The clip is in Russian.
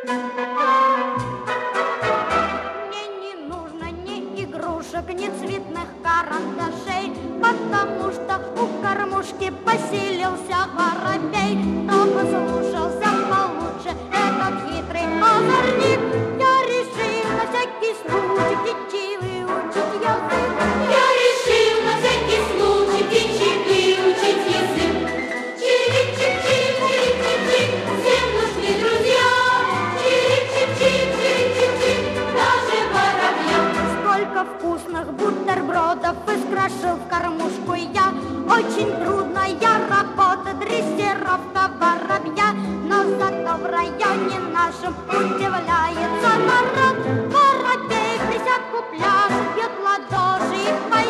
Мне не нужно ни игрушек, ни цветных карандашей, потому что у кормушки поселился воробей. Но послушался получше этот хитрый озорник, я решил на всякий случай птичий выучить язык. Я решил на всякий случай птичий выучить язык. Чирик-чик-чик, чирик-чик-чик, всем нужны друзья. Чирик-чик-чик, чирик-чик-чик, даже воробьям. Сколько вкусных бутербродов искрошил в кормушку я. Очень трудная работа, дрессировка воробья, но зато в районе нашем удивляется народ. Воробей присядку пляшет, бьет ладоши и поет.